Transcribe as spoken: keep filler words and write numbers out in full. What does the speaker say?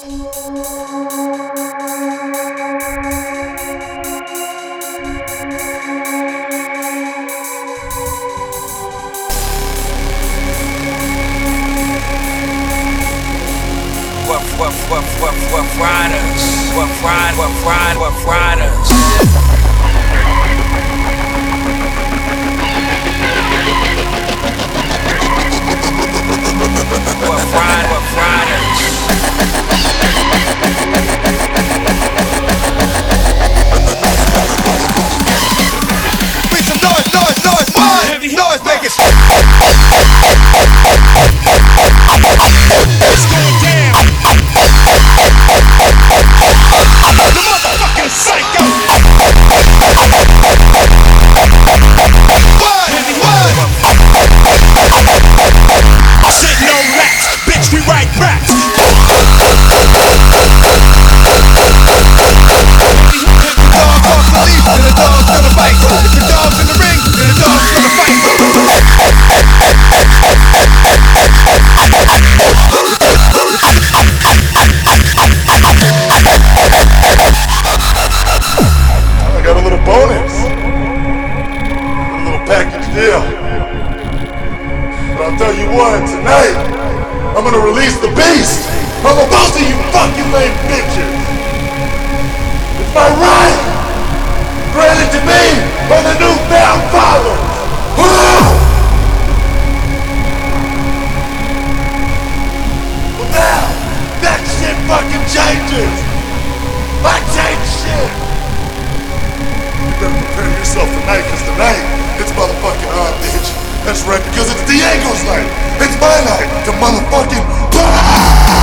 Rough, rough, rough, rough, rough riders. Rough ride, rough ride, rough riders. Rough ride, rough riders. Make some noise, noise, noise, noise, noise, make it. It's going down. The motherfucking psycho. What? What? Shit, no rats, bitch, we write raps. Hit the dog off the leash, and the dog's gonna bite. If the dog's in the ring, then the dog's gonna fight. I got a little bonus, a little package deal. But I'll tell you what, tonight, I'm gonna release the beast over both of you fucking lame bitches. It's my right, granted to me by the newfound fathers. Well now, that shit fucking changes. I change shit. You better prepare yourself tonight, cause tonight, it's motherfucking hard, bitch. That's right, because it's Diego's night. It's my night to motherfucking